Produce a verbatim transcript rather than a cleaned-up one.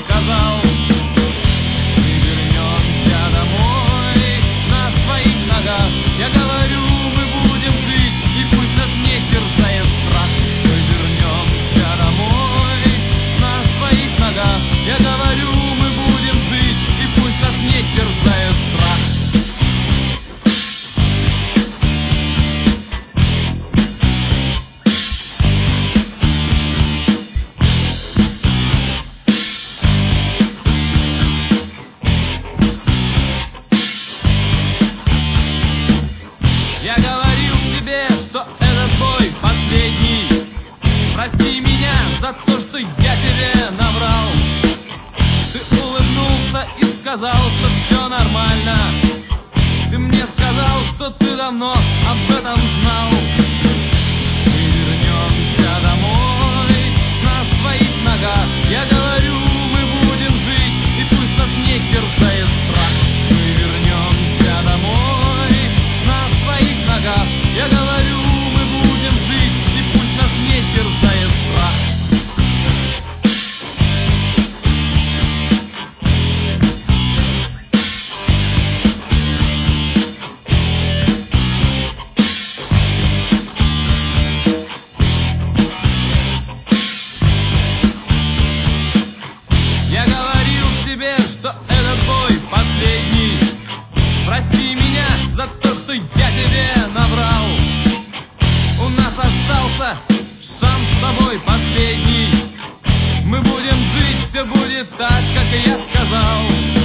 сказал. Мы вернемся домой на своих ногах. Я говорю, мы будем жить, и пусть нас не терзает страх. Мы вернемся домой на своих ногах. Я говорю, мы будем жить, и пусть нас не терзает страх. Я говорил тебе, что этот бой последний. Прости меня за то, что я тебе наврал. Ты улыбнулся и сказал, что все нормально. Ты мне сказал, что ты давно об этом знал. Мы вернемся домой на своих ногах. Я говорю, мы будем жить, и пусть нас не терзает страх. Мы вернемся домой на своих ногах. Я говорю, мы будем жить, и пусть нас не терзает страх. Я говорил тебе, что этот бой последний. Прости меня за то, что я тебе наврал. У нас остался шанс с тобой последний. Мы будем жить, все будет так, как и я сказал.